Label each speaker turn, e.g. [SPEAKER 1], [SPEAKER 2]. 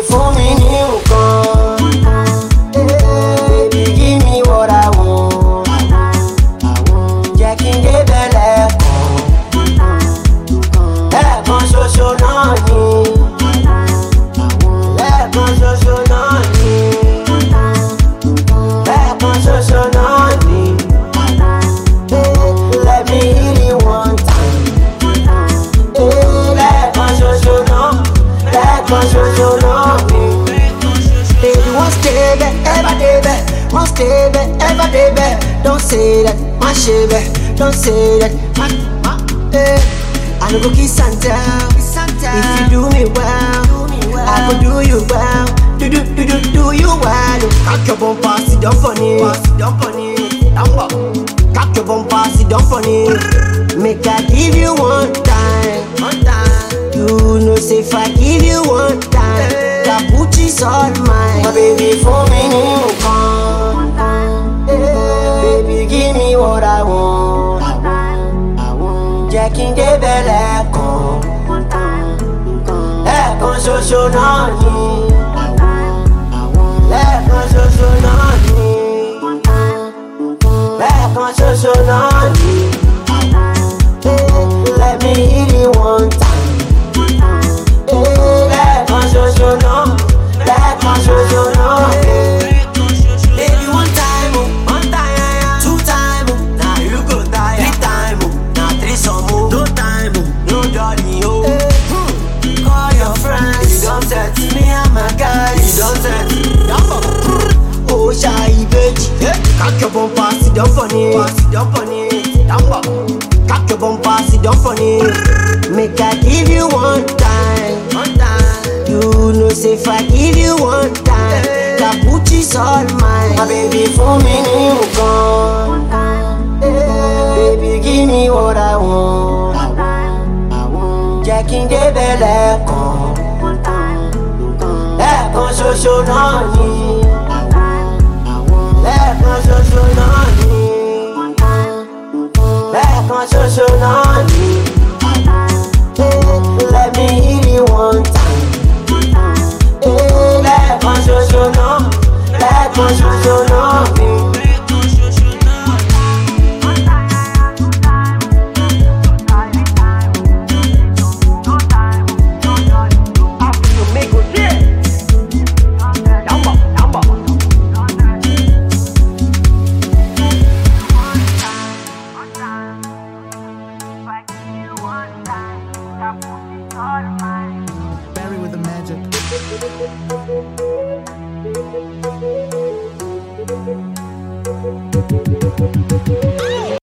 [SPEAKER 1] fún mi ní nǹkan. Baby give me what I want. Jẹ́ kí n débẹ̀ lẹ́ẹ̀kan. Lẹ́ẹ̀kan ṣoṣo náà ni. Lẹ́ẹ̀kan ṣoṣo náà ni. Lẹ́ẹ̀kan ṣoṣo náà ni. Let me hit it one time. Lẹ́ẹ̀kan ṣoṣo náà. Lẹ́ẹ̀kan ṣoṣo náà ni. Baby won't stay there, ever dey there. Won't stay there, ever dey there. Don't say that, my shave. Don't say that, my I no go kiss and tell. If you do me well, I go do you well. Do you well? Cock your bumper, sit down for me. Cock your bumper, sit down for me. Make I give you one time. You know, say if I give you one time, Capuchi's all mine. My baby, for me, baby, give me what I want. Jẹ́ kí n débẹ̀ lẹ́ẹ̀kan. Lẹ́ẹ̀kan ṣoṣo náà ni. Lẹ́ẹ̀kan ṣoṣo náà ni. Lẹ́ẹ̀kan ṣoṣo náà ni. Let me hit it one time. Lẹ́ẹ̀kan ṣoṣo náà. Lẹ́ẹ̀kan ṣoṣo náà ni. Baby one time, two time, now you go die. Three time, now threesome, no time, no darling, oh. Call your friends, you don't set me and my guys, you don't set. Oh shy bitch, cock your bumper, sit down for me, cock your bumper, sit down for me. Make I give you one time. You know, say if I give you one time, Capuchi's all mine. My baby, for me ní nǹkan. Baby, give me what I want. Jẹ́ kí n débẹ̀ lẹ́ẹ̀kan. Lẹ́ẹ̀kan ṣoṣo náà ni. Lẹ́ẹ̀kan ṣoṣo náà ni. Lẹ́ẹ̀kan ṣoṣo náà ni. Let me hit it one time. Lẹ́ẹ̀kan ṣoṣo náà. Lẹ́ẹ̀kan ṣoṣo náà ni.
[SPEAKER 2] Barry with the magic.